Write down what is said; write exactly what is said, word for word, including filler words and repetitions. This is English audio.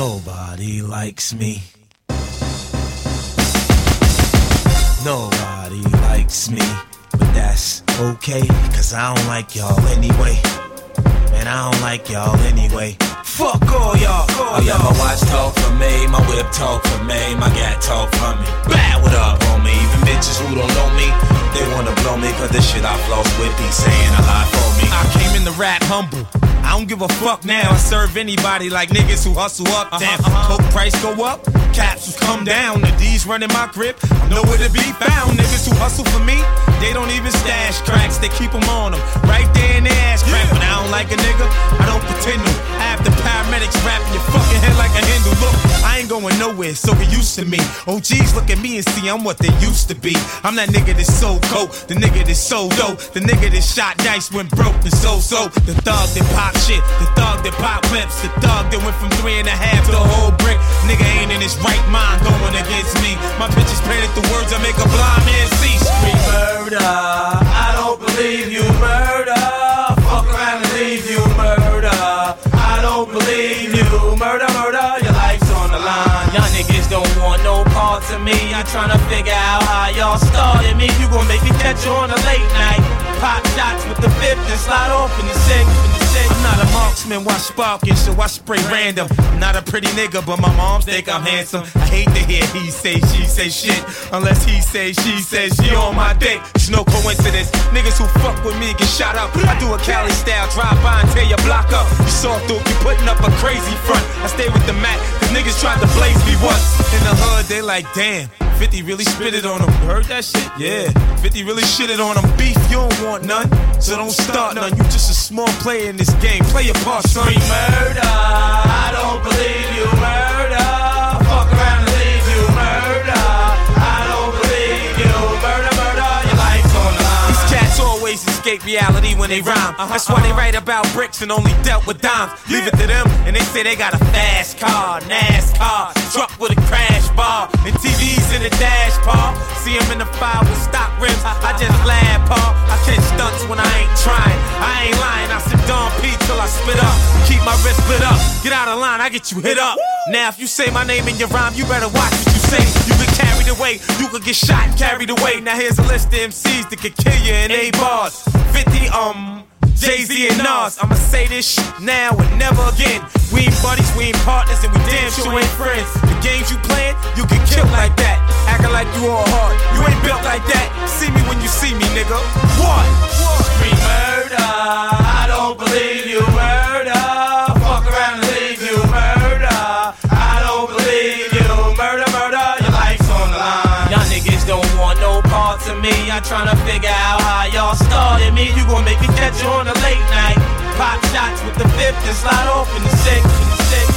Nobody likes me. Nobody likes me. But that's okay, cause I don't like y'all anyway. And I don't like y'all anyway. Fuck all y'all. Oh yeah, my watch talk for me, my whip talk for me, my gat talk for me. Bad, what up, homie? Even bitches who don't know me, they wanna blow me, cause this shit I floss with be saying a lot for me. I came in the rap humble, I don't give a fuck now. I serve anybody like niggas who hustle up. Damn, uh-huh. Coke price go up, capsules come down. The D's running my grip, I'm nowhere to be found. Niggas who hustle for me, they don't even stash cracks, they keep them on them, right there in their ass crack. But I don't like a nigga, I don't pretend to. I have the paramedics wrapping your fucking head like a handle. Look, I ain't going nowhere, so get used to me. O Gs look at me and see I'm what they used to be. I'm that nigga that's so cold, the nigga that's so dope, the nigga that shot dice when broke, the so-so, the thug that pop shit, the thug that pop whips, the thug that went from three and a half to a whole brick. Nigga ain't in his right mind going against me. My pictures painted the words that make a blind man see. Scream murder, I don't believe you, murder. Fuck around and leave you, murder. I don't believe you, murder, murder. Your life's on the line. Y'all niggas don't want no parts of me. I'm tryna figure out how y'all started me. You gon' make me catch you on a late night. Pop shots with the fifth and slide off in the six. I'm not a marksman, watch sparking, so I spray random. I'm not a pretty nigga, but my moms think I'm handsome. I hate to hear he say, she say shit, unless he say, she say, she on my dick. It's no coincidence, niggas who fuck with me get shot up. I do a Cali style, drive by and tear your block up. You saw through, you putting up a crazy front. I stay with the Mac, cause niggas tried to blaze me once. In the hood, they like, damn, fifty really spit it on them. You heard that shit? Yeah, fifty really shitted on them. Beef, you don't want none, so don't start none. You just a small player in this game, play your part, son. Scream murder, I don't believe you, murder. Fuck around and leave you, murder. I don't believe you, murder, murder. Your life's on the line. These cats always escape reality when they rhyme. That's why they write about bricks and only dealt with dimes. Leave it to them, and they say they got a fast car, NASCAR, truck with a crash bar, and T Vs in the dash, Paul. See them in the fire with stock rims, I just laugh, Paul. I catch stunts when I ain't trying. I ain't lying, I sit Don P till I spit up. Keep my wrist split up, get out of line, I get you hit up. Now if you say my name in your rhyme, you better watch what you say. You get carried away, you could get shot and carried away. Now here's a list of M Cs that could kill you in eight bars. fifty, um... Jay-Z and Nas, I'ma say this shit now and never again. We ain't buddies, we ain't partners, and we damn sure ain't friends. The games you playin', you get killed like that. Acting like you all hard, you ain't built like that. See me when you see me, nigga. What? Scream murder, I don't believe you, murder. Fuck around and leave you, murder. I don't believe you, murder, murder. Your life's on the line. Y'all niggas don't want no parts of me. I'm tryna figure out how y'all started me. You gon' make me catch you on a late night. Pop shots with the fifth and slide off in the six. In the six.